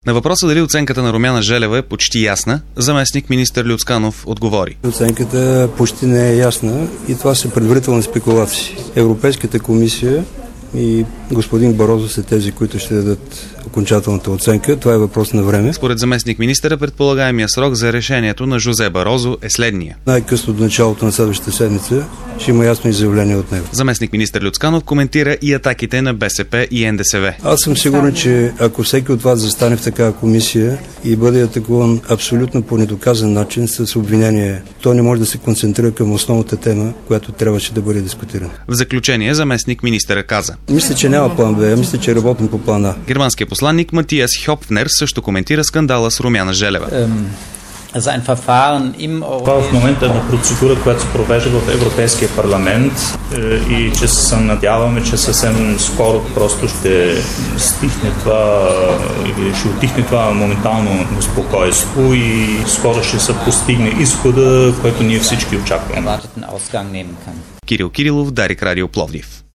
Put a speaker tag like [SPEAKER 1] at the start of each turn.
[SPEAKER 1] На въпроса дали оценката на Румяна Желева е почти ясна, заместник министър Люцканов отговори.
[SPEAKER 2] Оценката почти не е ясна и това са предварителни спекулации. Европейската комисия и господин Барозу са тези, които ще дадат окончателната оценка. Това е въпрос на време.
[SPEAKER 1] Според заместник министъра, предполагаемия срок за решението на Жозе Барозу е следния.
[SPEAKER 2] Най-късно до началото на следващата седмица ще има ясно изявление от него.
[SPEAKER 1] Заместник министър Люцканов коментира и атаките на БСП и НДСВ.
[SPEAKER 2] Аз съм сигурен, че ако всеки от вас застане в такава комисия и бъде атакуван абсолютно по недоказан начин с обвинение, то не може да се концентрира към основната тема, която трябваше да бъде дискутирана.
[SPEAKER 1] В заключение заместник министъра каза:
[SPEAKER 2] Мисля, че няма план Б, мисля, че работим по плана.
[SPEAKER 1] Германският посланник Матиас Хьопфнер също коментира скандала с Румяна Желева.
[SPEAKER 3] Това в момента е една процедура, която се провежда в Европейския парламент и че се надяваме, че съвсем скоро просто ще стихне това или ще отихне това моментално неспокойство и скоро ще се постигне изхода, който ние всички очакваме.
[SPEAKER 1] Кирил Кирилов, Дарик Радио Пловдив.